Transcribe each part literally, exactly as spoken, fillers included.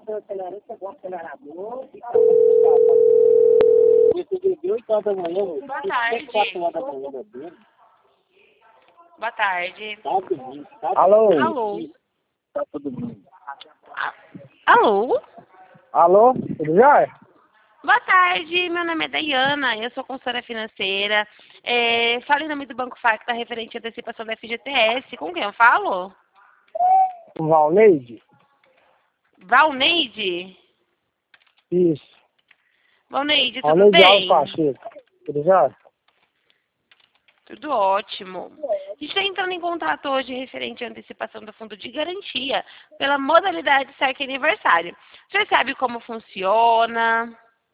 Boa tarde. Boa tarde. Alô? Alô? A- Alô? Alô? Tudo jóia? Boa tarde, meu nome é Dayana, eu sou consultora financeira. É, falo em nome do Banco Facta referente à antecipação da F G T S. Com quem eu falo? O Valneide? Valneide? Isso. Valneide, tudo Valneide Alves bem? Pacheco. Tudo jóia? Tudo ótimo. A gente está entrando em contato hoje referente à antecipação do fundo de garantia pela modalidade saque aniversário. Você sabe como funciona?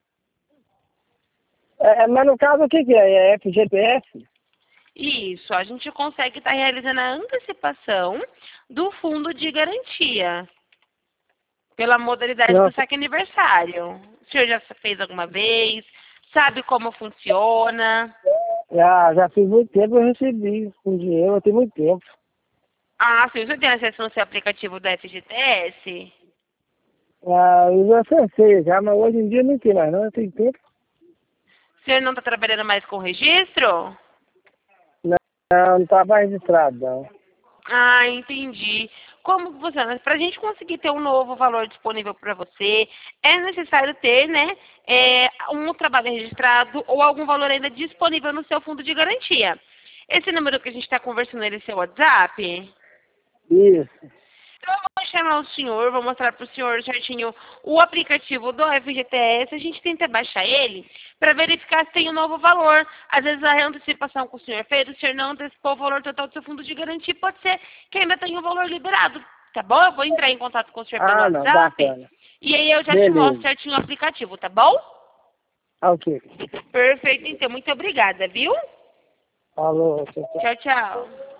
É, mas no caso o que, que é? É F G T S? Isso, a gente consegue estar realizando a antecipação do fundo de garantia pela modalidade do Nossa, saque aniversário. O senhor já fez alguma vez? Sabe como funciona? já, já fiz muito tempo, eu recebi um dinheiro, tem muito tempo. Ah, sim, você tem acesso no seu aplicativo da F G T S? Ah, eu já acessei já, mas hoje em dia não tem mais não, eu tenho tempo. O senhor não está trabalhando mais com registro? Não, não estava registrado não. Ah, entendi. Como que funciona? Para a gente conseguir ter um novo valor disponível para você, é necessário ter, né, é, um trabalho registrado ou algum valor ainda disponível no seu fundo de garantia. Esse número que a gente está conversando, ele é seu WhatsApp? Isso. Então eu vou chamar o senhor, vou mostrar para o senhor certinho o aplicativo do F G T S, a gente tenta baixar ele para verificar se tem um novo valor. Às vezes a antecipação que o senhor fez, o senhor não antecipou o valor total do seu fundo de garantia, pode ser que ainda tenha um valor liberado, tá bom? Eu vou entrar em contato com o senhor pelo Ah, não, WhatsApp bacana. e aí eu já te mostro Beleza. certinho o aplicativo, tá bom? Ok. Perfeito, então. Muito obrigada, viu? Falou, tchau, tchau. Tchau, tchau.